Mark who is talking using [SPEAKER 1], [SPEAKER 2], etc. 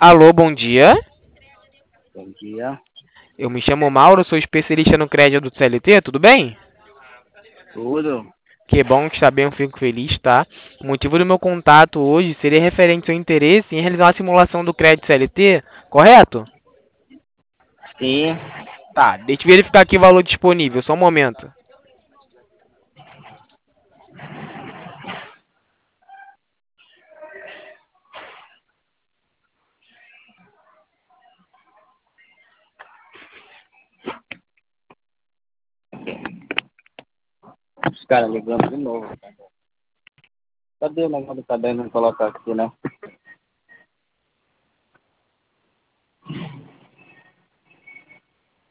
[SPEAKER 1] Alô, bom dia.
[SPEAKER 2] Bom dia.
[SPEAKER 1] Eu me chamo Mauro, sou especialista no crédito do CLT, tudo bem?
[SPEAKER 2] Tudo?
[SPEAKER 1] Que bom que está bem, eu fico feliz, tá? O motivo do meu contato hoje seria referente ao seu interesse em realizar uma simulação do crédito CLT, correto?
[SPEAKER 2] Sim.
[SPEAKER 1] Tá, deixa eu verificar aqui o valor disponível, só um momento.
[SPEAKER 2] Os caras ligando de novo. Cadê o negócio do caderno colocar aqui, né?